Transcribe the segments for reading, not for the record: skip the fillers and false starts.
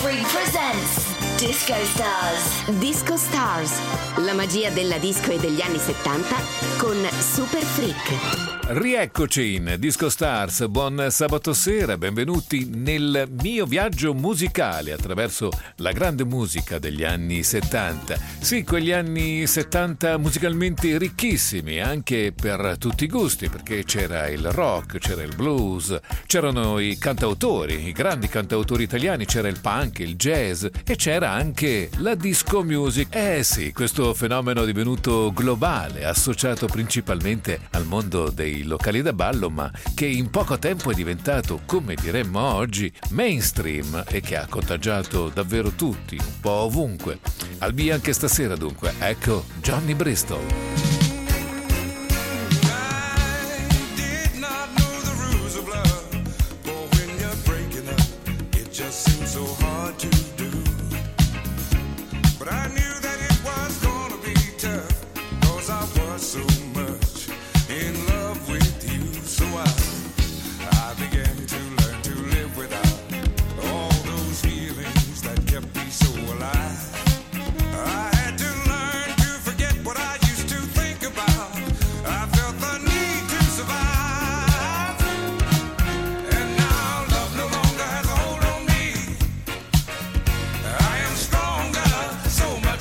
Freak presents Disco Stars. Disco Stars, la magia della disco e degli anni 70 con Super Freak. Rieccoci in Disco Stars, buon sabato sera, benvenuti nel mio viaggio musicale attraverso la grande musica degli anni 70. Sì, quegli anni 70 musicalmente ricchissimi, anche per tutti i gusti, perché c'era il rock, c'era il blues, c'erano i cantautori, i grandi cantautori italiani, c'era il punk, il jazz e c'era anche la disco music. Sì, questo fenomeno è divenuto globale, associato principalmente al mondo dei locali da ballo, ma che in poco tempo è diventato, come diremmo oggi, mainstream e che ha contagiato davvero tutti, un po' ovunque. Al via anche stasera dunque, ecco Johnny Bristol. So much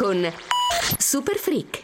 con Super Freak.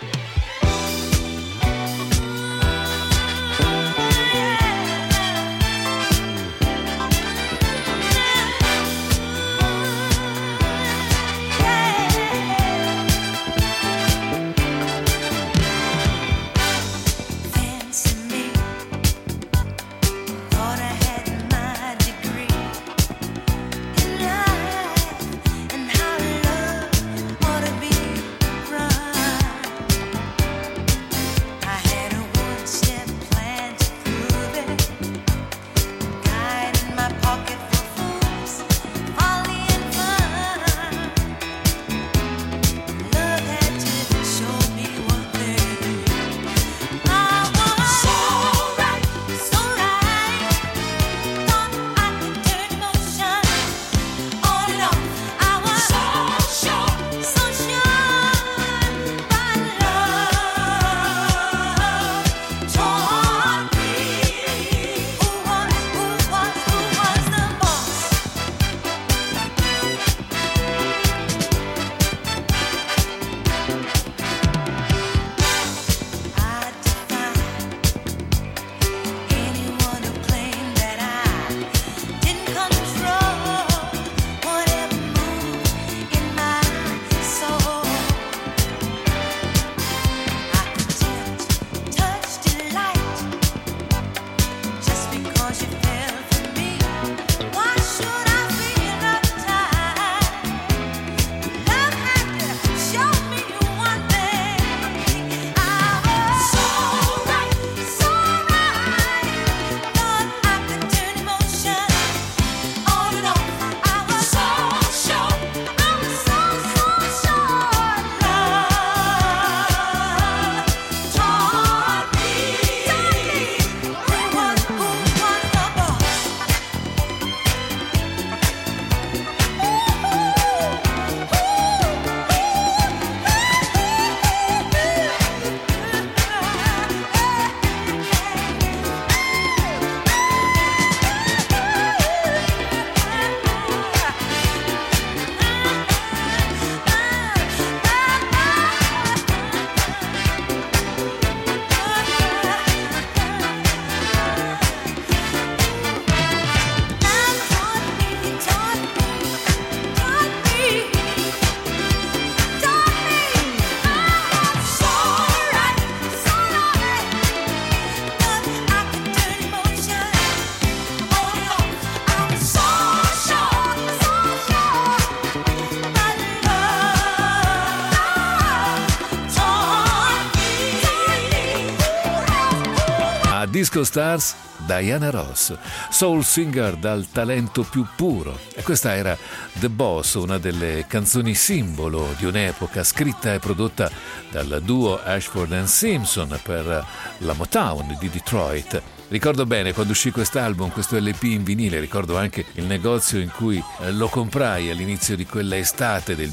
Disco Stars, Diana Ross, soul singer dal talento più puro. E questa era The Boss, una delle canzoni simbolo di un'epoca, scritta e prodotta dal duo Ashford and Simpson per la Motown di Detroit. Ricordo bene quando uscì quest'album, questo LP in vinile, ricordo anche il negozio in cui lo comprai all'inizio di quella estate del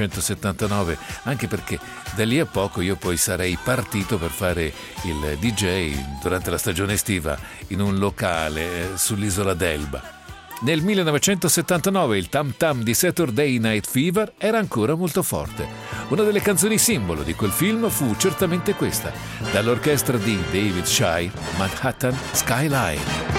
1979, anche perché da lì a poco io poi sarei partito per fare il DJ durante la stagione estiva in un locale sull'isola d'Elba. Nel 1979 il Tam Tam di Saturday Night Fever era ancora molto forte. Una delle canzoni simbolo di quel film fu certamente questa, dall'orchestra di David Shire, Manhattan Skyline.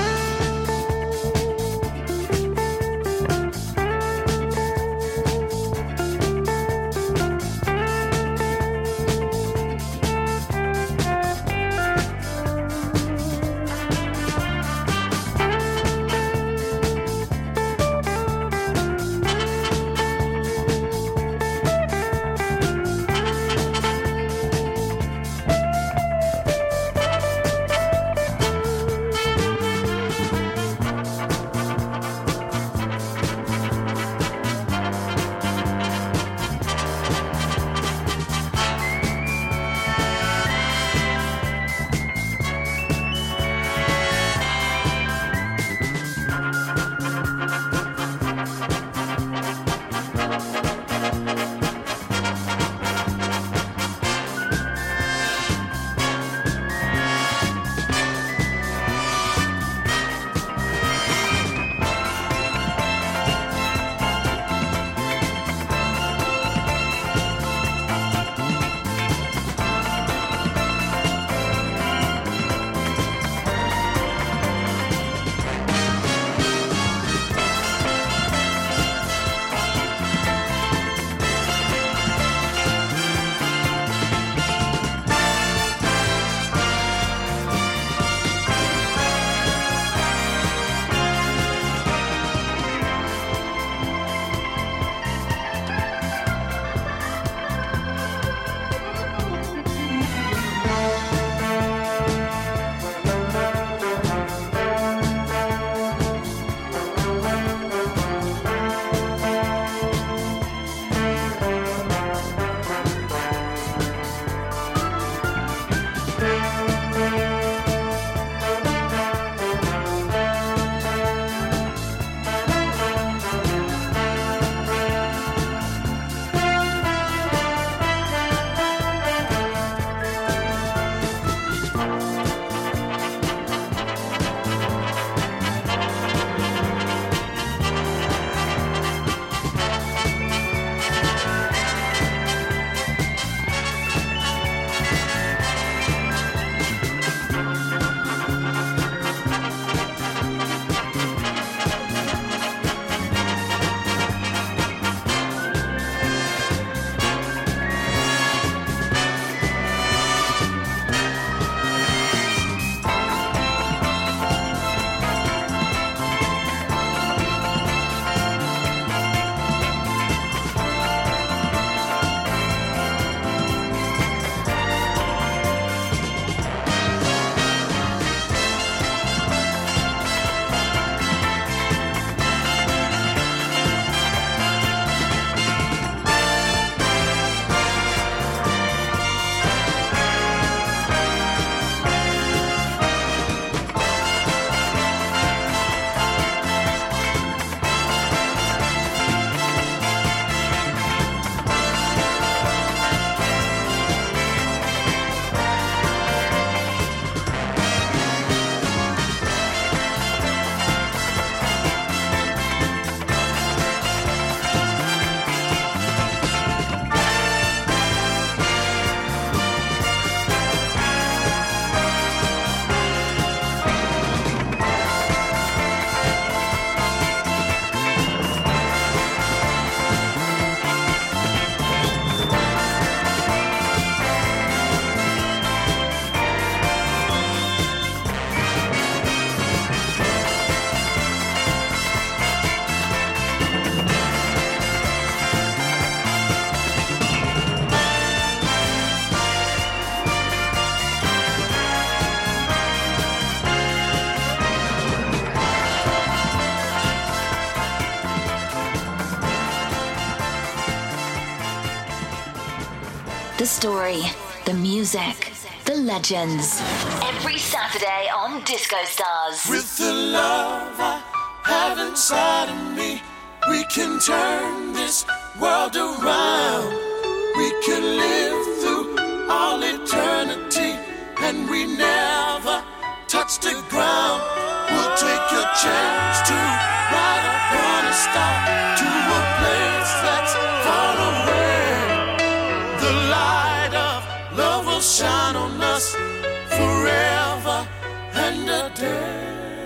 The story, the music, the legends. Every Saturday on Disco Stars. With the love I have inside of me, we can turn this world around. We can live through all eternity, and we never touch the ground. We'll take a chance to ride upon a star to a place that's far away. The light of love will shine on us forever and a day.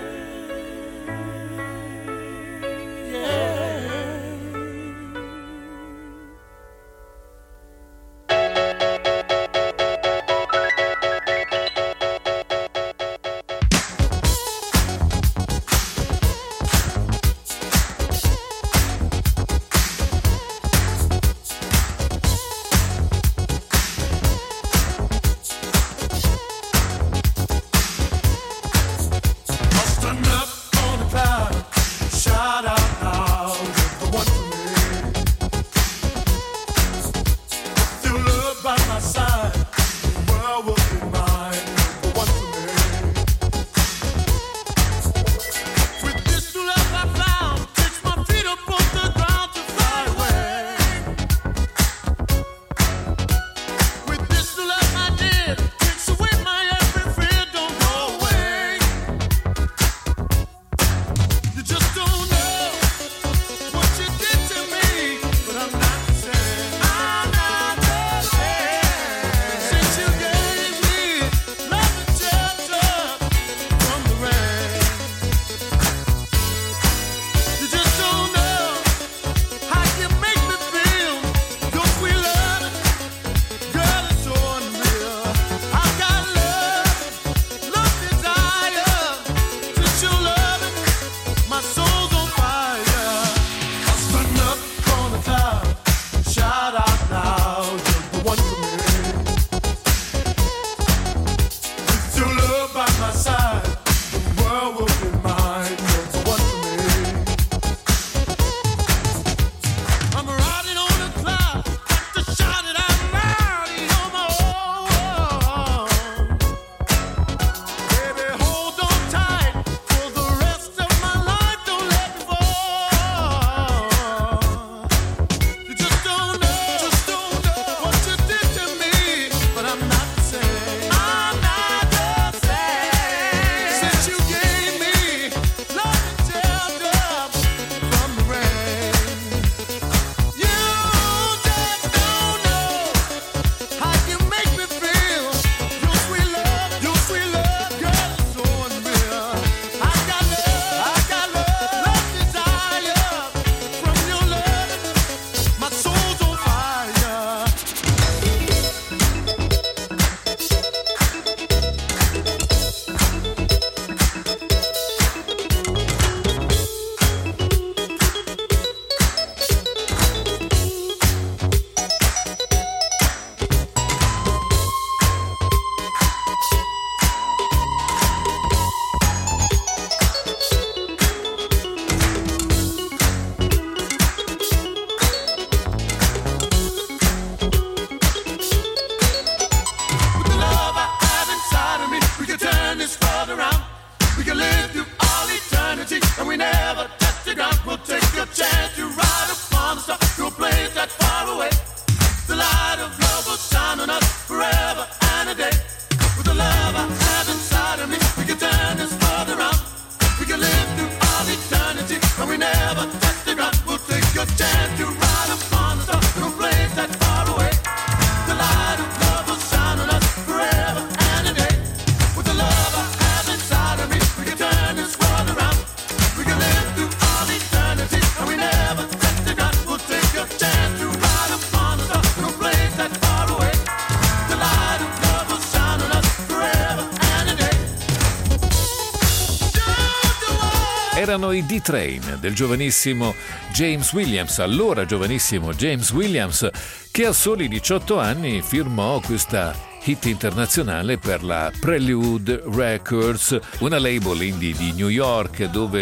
Erano i D-Train del giovanissimo James Williams, allora giovanissimo James Williams, che a soli 18 anni firmò questa hit internazionale per la Prelude Records, una label indie di New York dove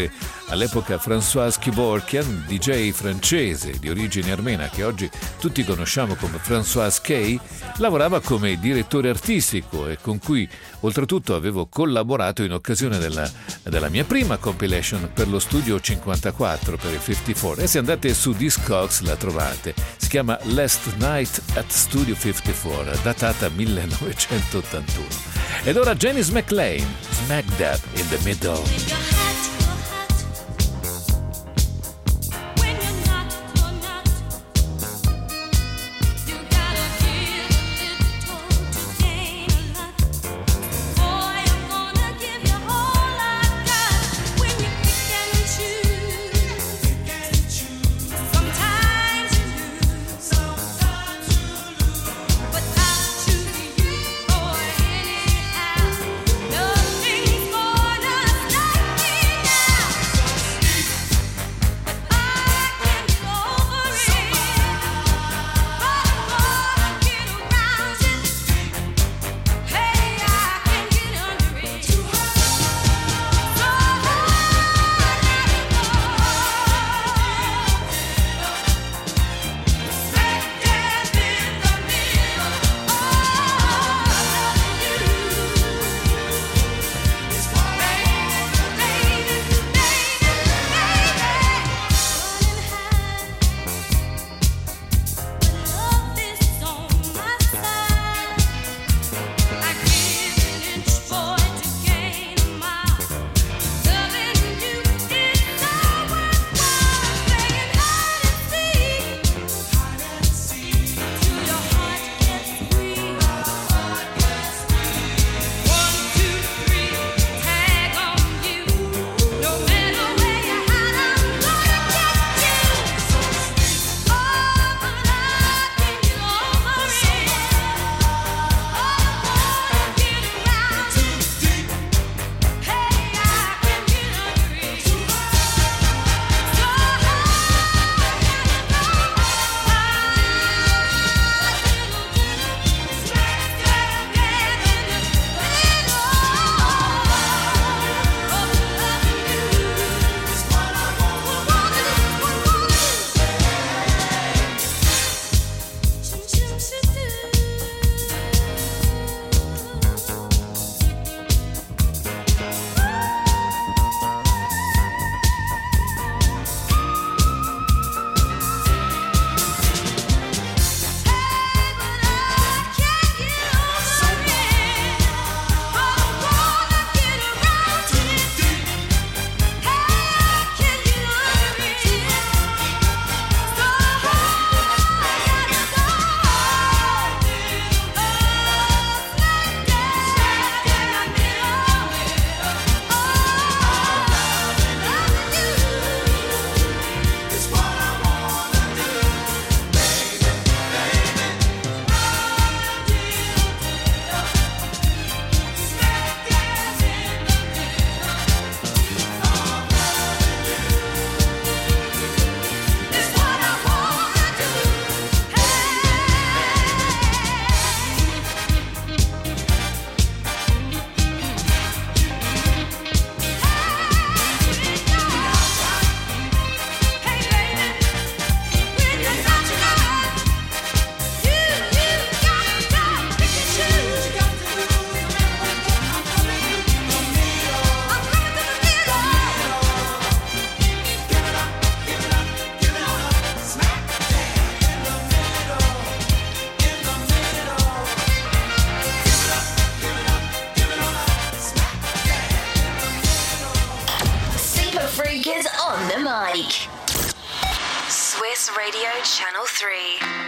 All'epoca François Kevorkian, DJ francese di origine armena che oggi tutti conosciamo come François K, lavorava come direttore artistico e con cui oltretutto avevo collaborato in occasione della mia prima compilation per lo Studio 54 per il 54, e se andate su Discogs la trovate. Si chiama Last Night at Studio 54, datata 1981. Ed ora Janice McLean, Smack Dab in the Middle. Swiss Radio Channel 3.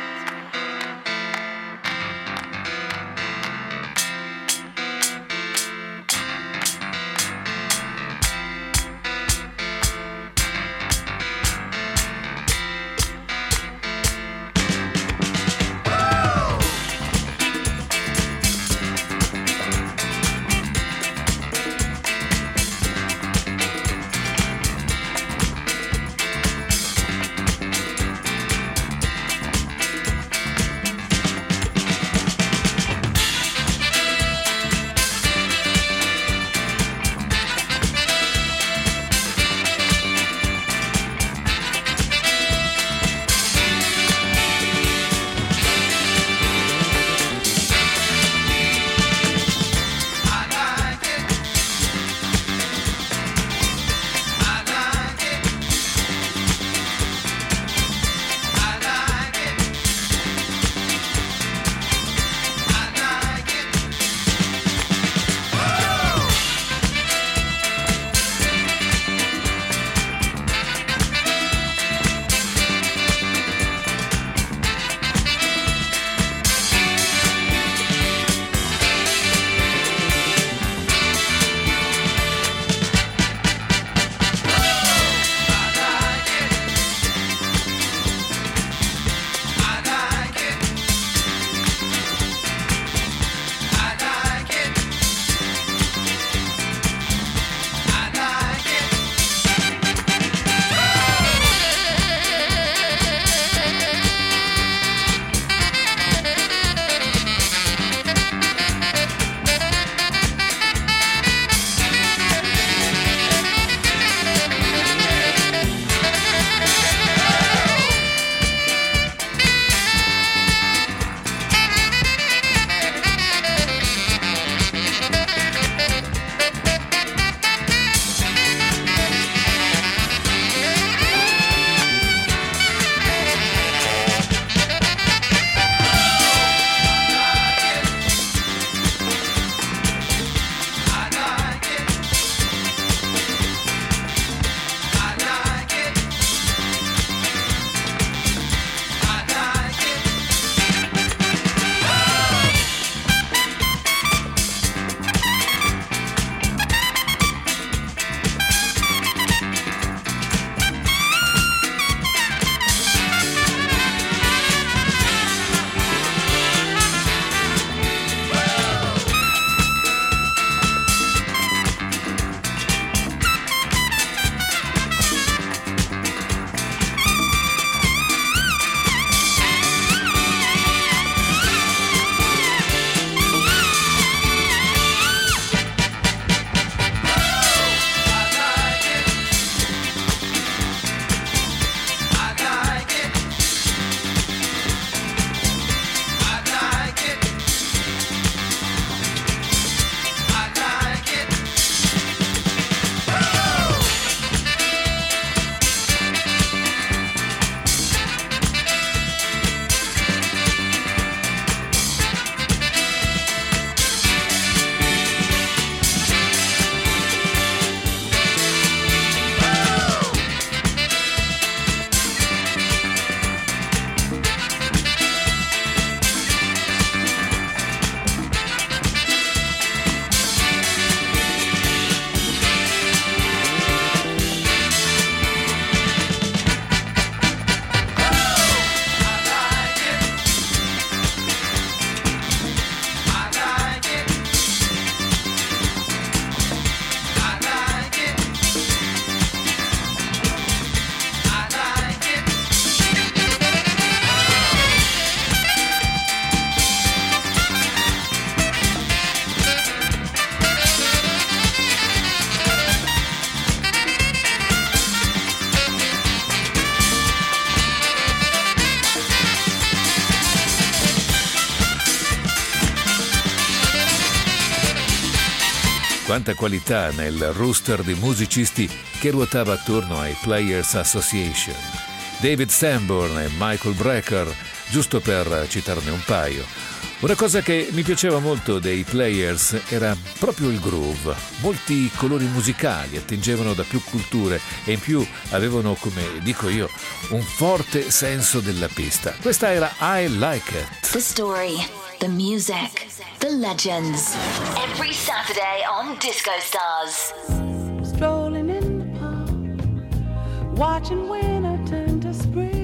quanta qualità nel roster di musicisti che ruotava attorno ai Players Association. David Sanborn e Michael Brecker, giusto per citarne un paio. Una cosa che mi piaceva molto dei Players era proprio il groove. Molti colori musicali attingevano da più culture e in più avevano, come dico io, un forte senso della pista. Questa era I Like It. The story, the music, the legends. Every Saturday on Disco Stars. Strolling in the park, watching winter turn to spring.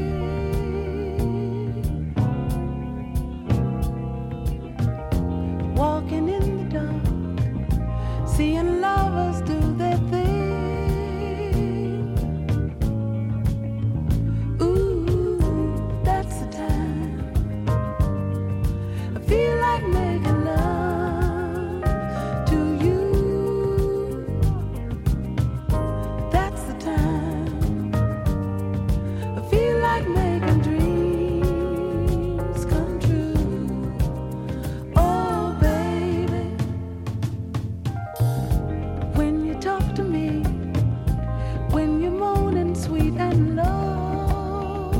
Walking in the dark, seeing lovers do their thing. Ooh, that's the time I feel like making love to you. That's the time I feel like making dreams come true. Oh, baby, when you talk to me, when you're moaning sweet and low,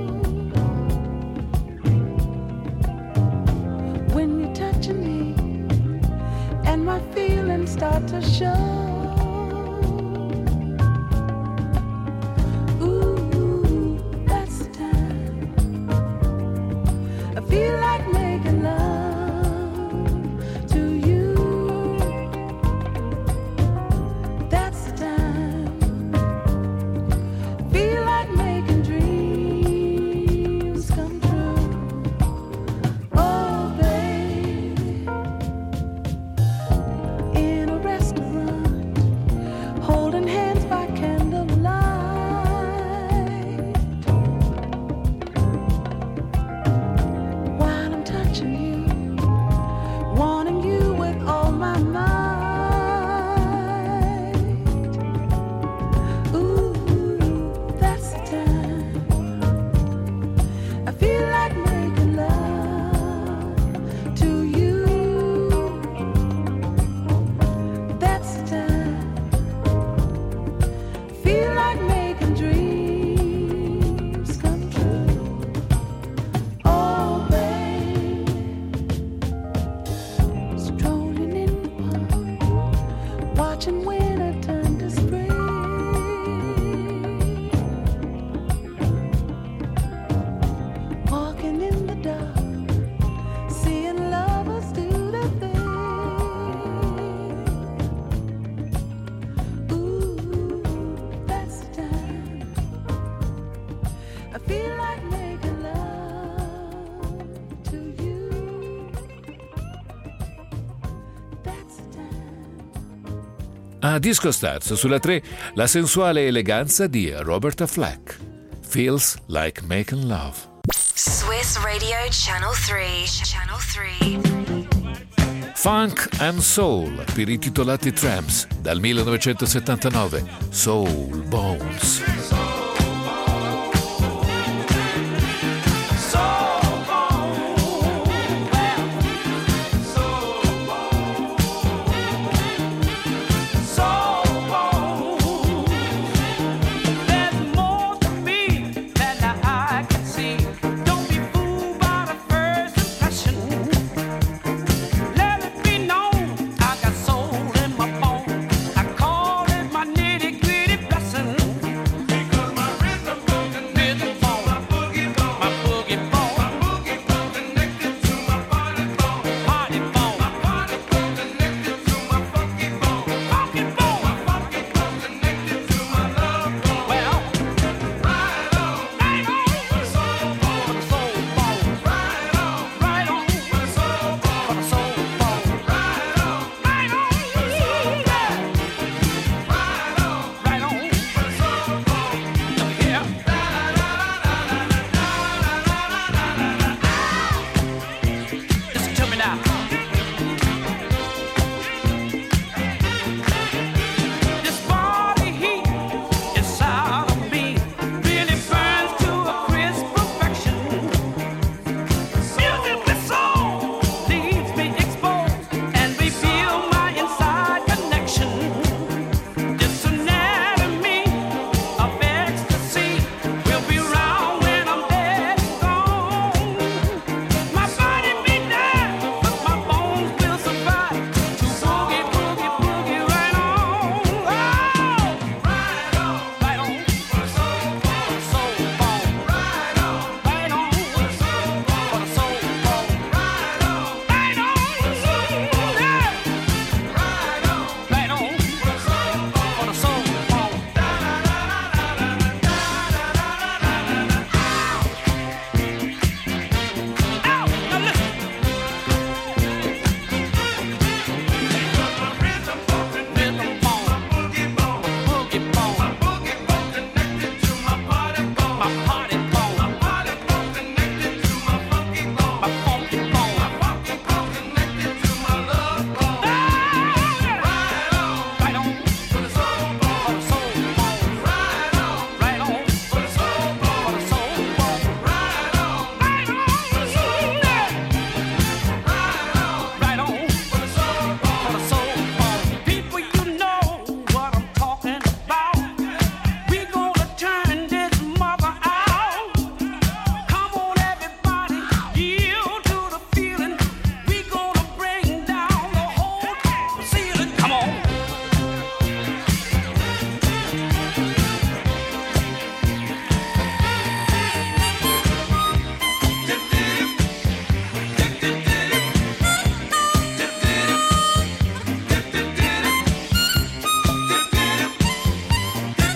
when you're touching me and my feelings start to show. Ooh, that's the time I feel like making love to you. That's the time I feel like making dreams come true. Oh, baby, in a restaurant, holding hands by candlelight, while I'm touching you, wanting you with all my might. Ooh, that's the time I feel like making love to you. That's the time I feel like making dreams come true. Oh, baby, strolling in the park, watching winter turn to spring. Walking in the dark, seeing lovers do their thing. Ooh, that's the time I feel like making love to you. That's the time. A Disco Stars sulla 3 la sensuale eleganza di Roberta Flack. Feels Like Making Love. Swiss Radio Channel 3. Channel 3. Funk and Soul per i titolati Tramps dal 1979. Soul Bones. There's more to me than I can see. Don't be fooled by the first impression. Let it be known I got soul in my bones. I call it my nitty-gritty blessing.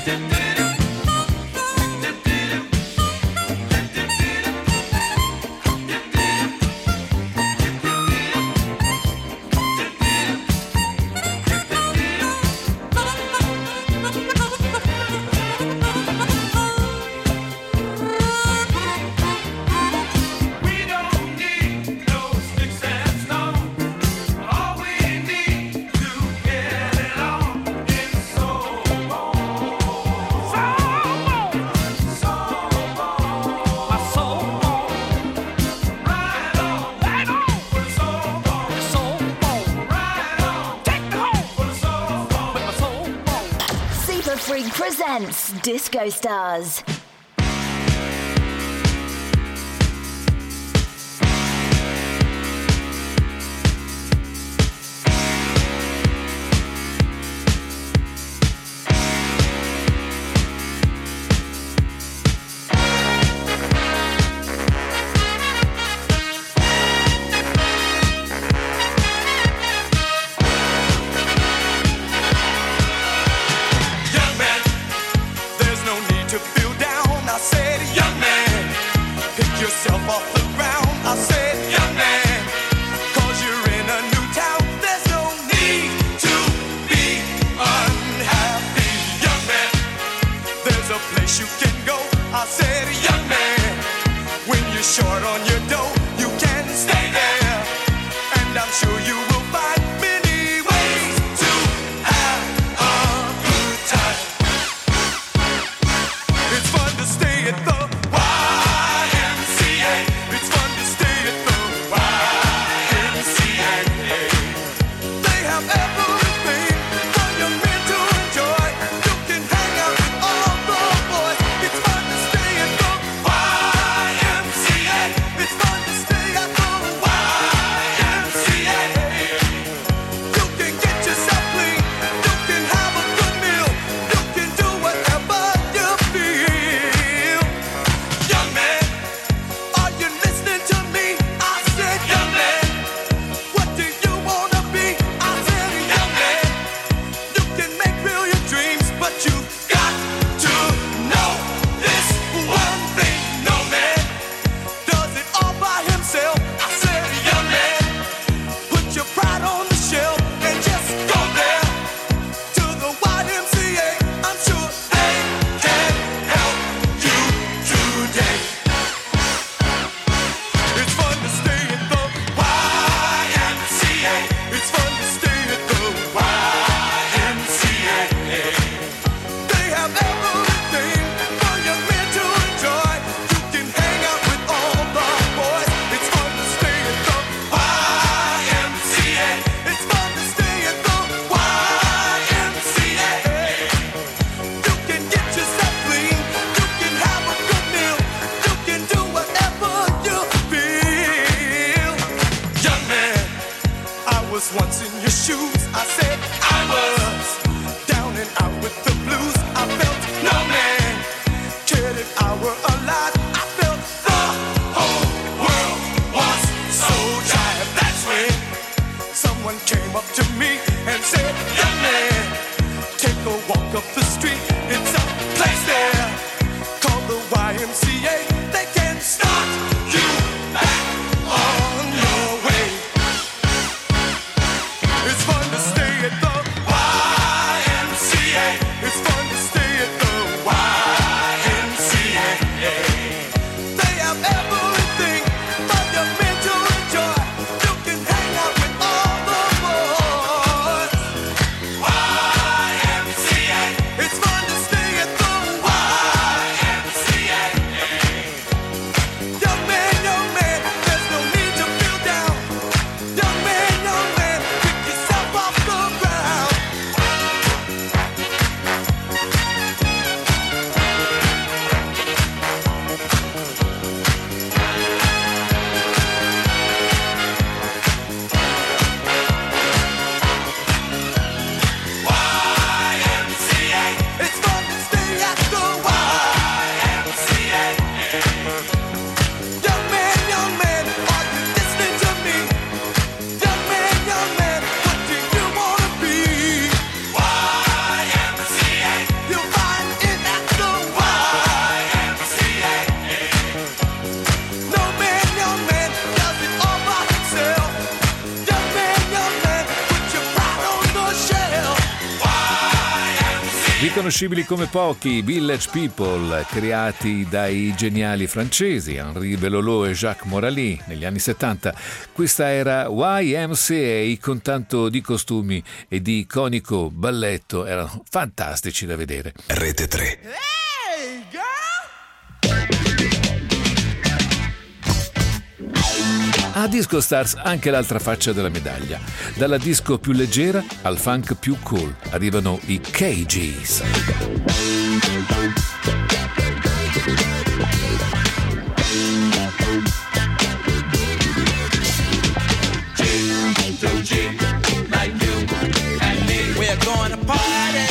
Presents Disco Stars. Everything for your men to enjoy. You can hang out with all the boys. riconoscibili come pochi, Village People, creati dai geniali francesi Henri Belolo e Jacques Morali negli anni 70. Questa era YMCA con tanto di costumi e di iconico balletto, erano fantastici da vedere. Rete 3. A Disco Stars anche l'altra faccia della medaglia. Dalla disco più leggera al funk più cool arrivano i KGs. We're going to party.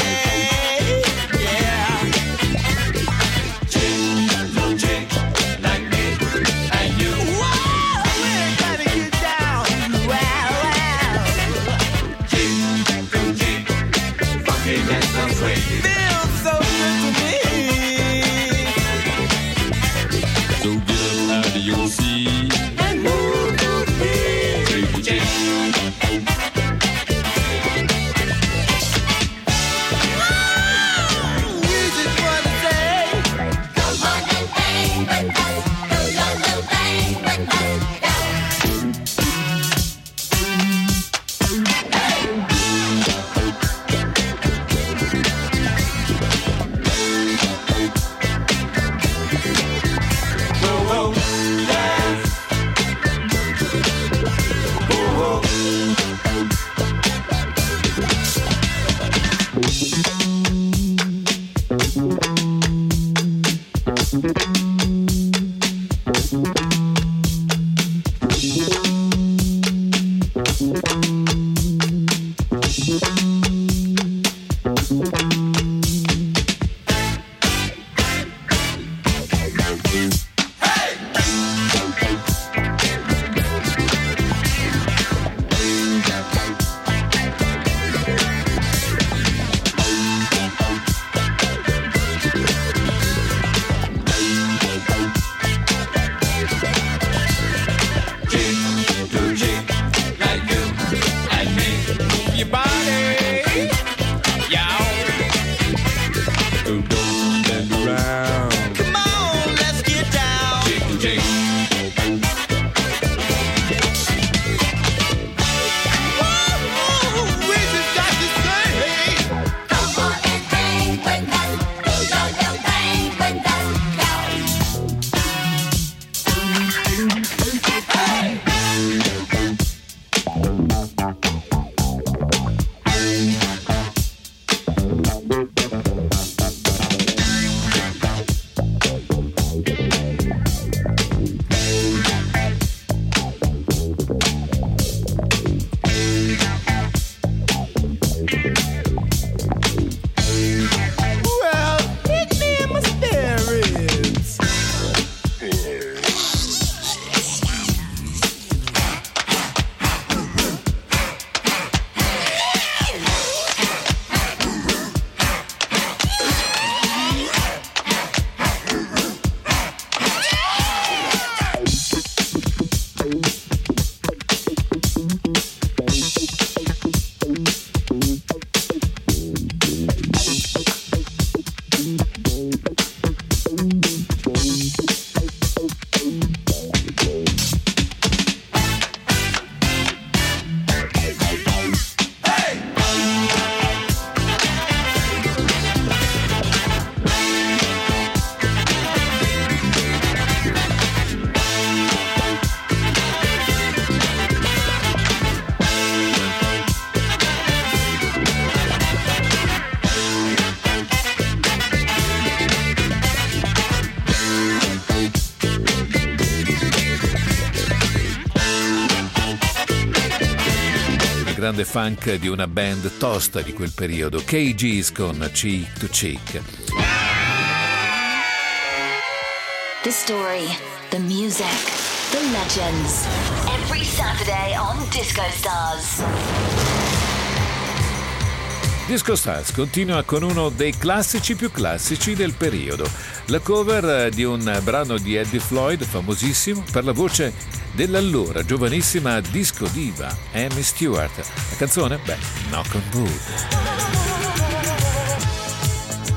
Grande funk di una band tosta di quel periodo, KGs con Cheek to Cheek. The story, the music, the legends. Every Saturday on Disco Stars. Disco Stars continua con uno dei classici più classici del periodo, la cover di un brano di Eddie Floyd famosissimo per la voce dell'allora giovanissima disco diva Amy Stewart. La canzone? Beh, Knock on Wood.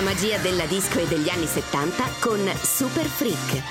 magia della disco e degli anni 70 con Super Freak.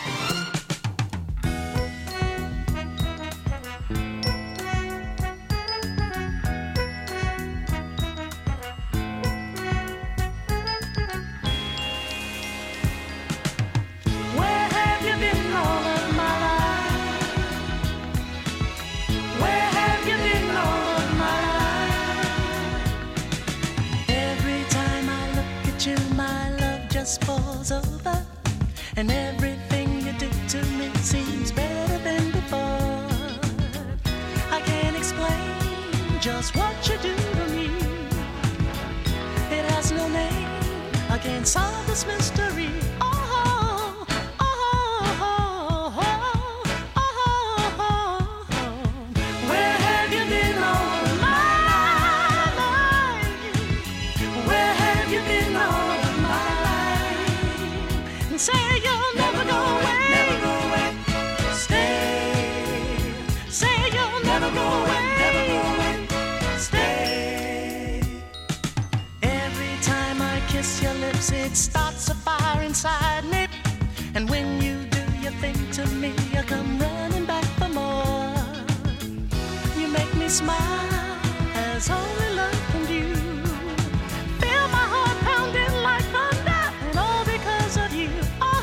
Falls over, and everything you do to me seems better than before. I can't explain just what you do to me. It has no name, I can't solve this mystery. Oh, oh, oh, oh, oh, oh, oh. Where have you been all my life? Where have you been all say you'll never go away, never go away. Stay, say you'll never go away, never go away. Stay. Every time I kiss your lips, it starts a fire inside me. And when you do your thing to me, I come running back for more. You make me smile as only love can do. Feel my heart pounding like thunder, and all because of you.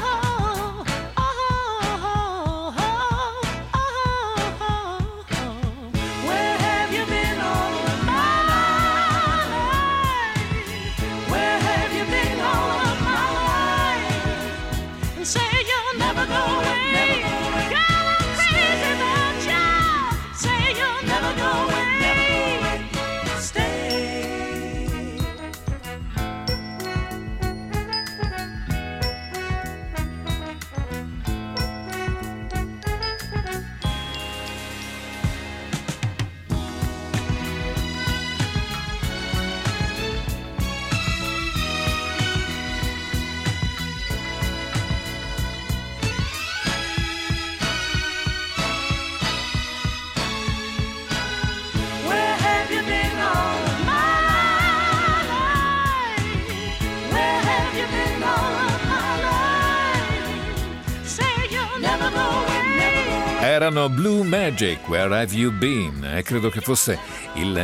Erano Blue Magic, Where Have You Been? E credo che fosse il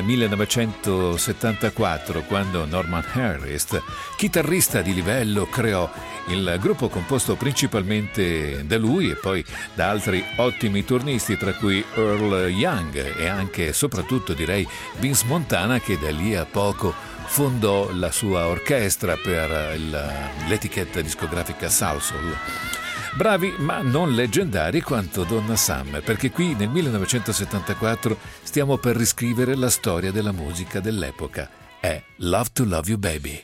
1974 quando Norman Harris, chitarrista di livello, creò il gruppo composto principalmente da lui e poi da altri ottimi turnisti, tra cui Earl Young e anche e soprattutto direi Vince Montana, che da lì a poco fondò la sua orchestra per l'etichetta discografica Salsoul. Bravi ma non leggendari quanto Donna Summer, perché qui nel 1974 stiamo per riscrivere la storia della musica dell'epoca. È Love to Love You Baby.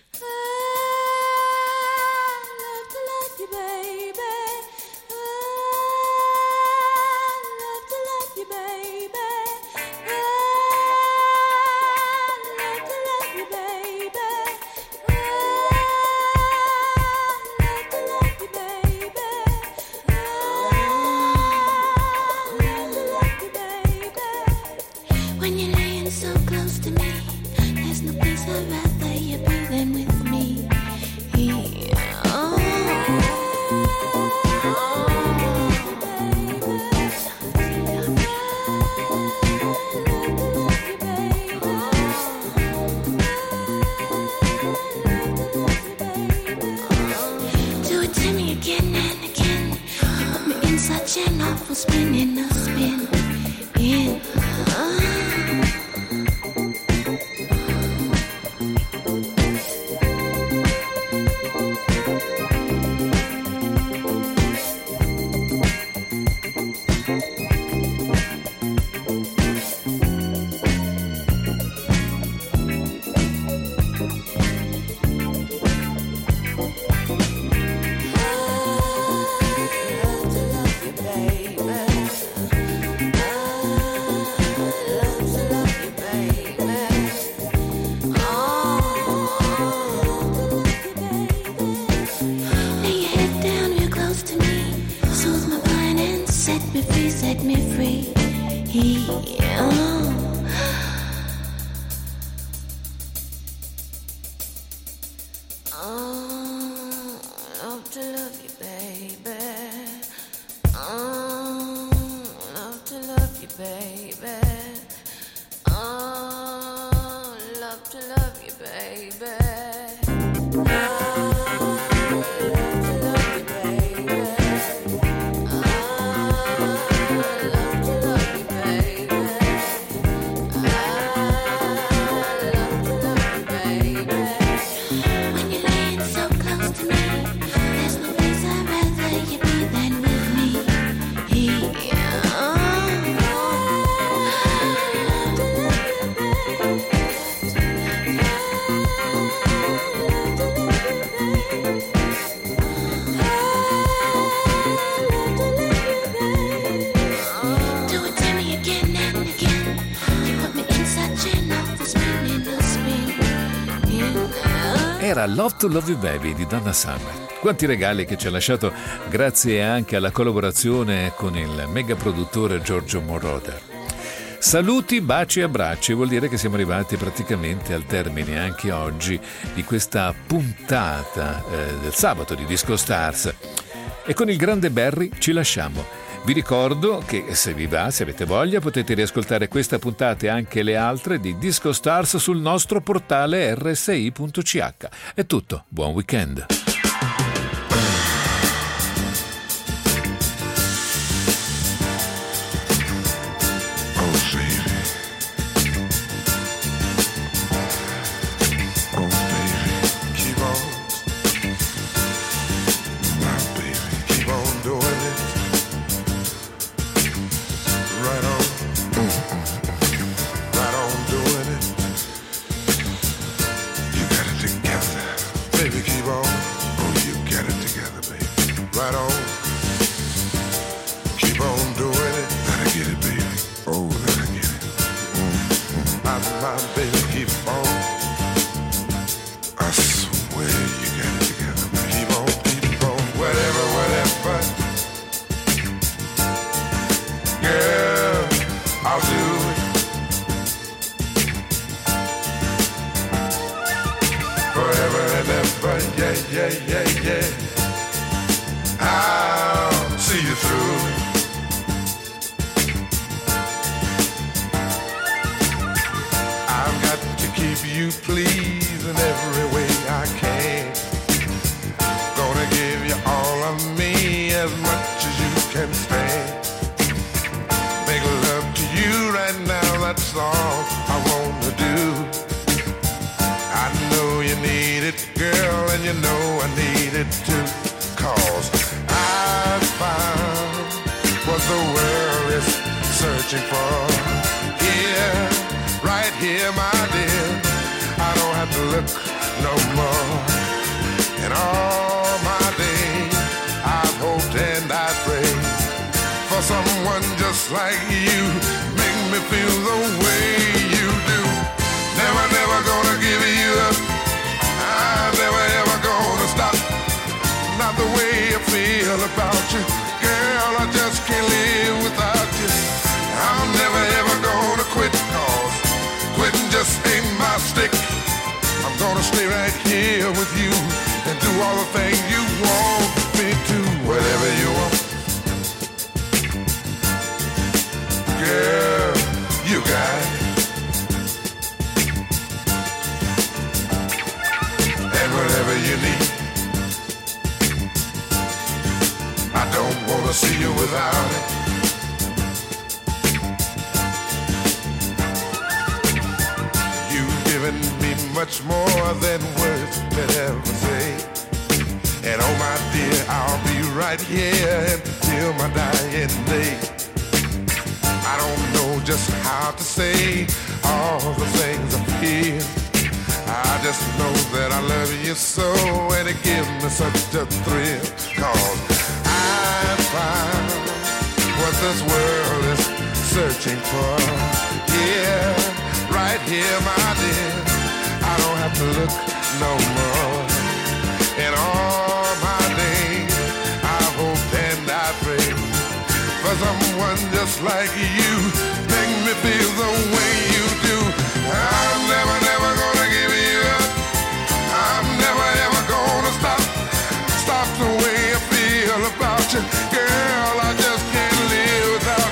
When you're laying so close to me, there's no place I'd rather you be than with me. Do it to me again and again. You put me in such an awful spin, in a spin. Set me free. Oh. to love you, baby. Era Love to Love You Baby di Donna Summer. Quanti regali che ci ha lasciato grazie anche alla collaborazione con il mega produttore Giorgio Moroder. Saluti, baci e abbracci, vuol dire che siamo arrivati praticamente al termine anche oggi di questa puntata del sabato di Disco Stars. E con il grande Barry ci lasciamo. Vi ricordo che se vi va, se avete voglia, potete riascoltare questa puntata e anche le altre di Disco Stars sul nostro portale rsi.ch. È tutto, buon weekend.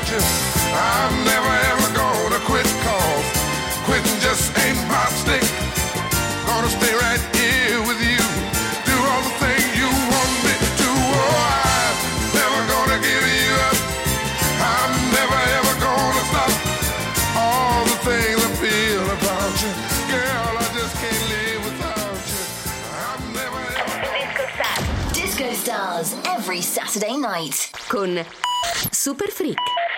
I'm never ever gonna quit, 'cause quitting just ain't my stick. every Saturday night. Con Super Freak.